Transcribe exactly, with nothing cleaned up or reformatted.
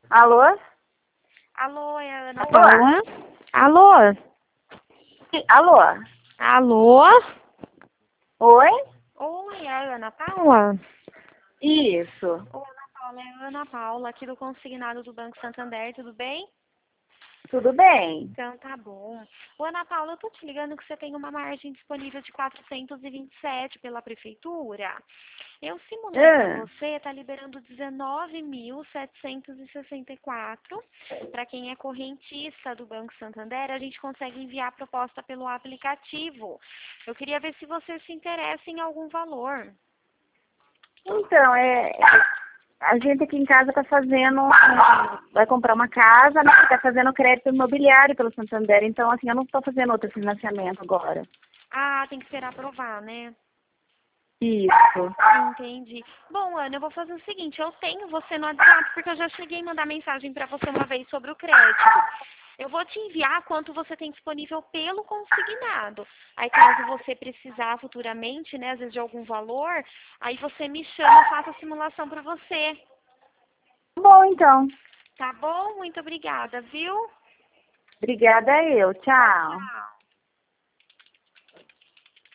Alô? Alô, é a Ana Alô? Paula? Alô? Sim, alô? Alô? Oi? Oi, é a Ana Paula? Isso. Oi, Ana Paula, é a Ana Paula, aqui do Consignado do Banco Santander, tudo bem? Tudo bem? Então tá bom. Ô, Ana Paula, eu tô te ligando que você tem uma margem disponível de quatrocentos e vinte e sete pela prefeitura. Eu simulei para Ah, você, tá liberando dezenove mil setecentos e sessenta e quatro. Para quem é correntista do Banco Santander, a gente consegue enviar a proposta pelo aplicativo. Eu queria ver se você se interessa em algum valor. então, é, a gente aqui em casa está fazendo, vai comprar uma casa, né? Está fazendo crédito imobiliário pelo Santander, então assim, eu não estou fazendo outro financiamento agora. Ah, tem que esperar aprovar, né? Isso. Entendi. Bom, Ana, eu vou fazer o seguinte, eu tenho você no WhatsApp, porque eu já cheguei a mandar mensagem para você uma vez sobre o crédito. Eu vou te enviar quanto você tem disponível pelo consignado. Aí, caso você precisar futuramente, né, às vezes de algum valor, aí você me chama, eu faço a simulação para você. Bom, então. Tá bom? Muito obrigada, viu? Obrigada eu. Tchau, Tchau. tchau.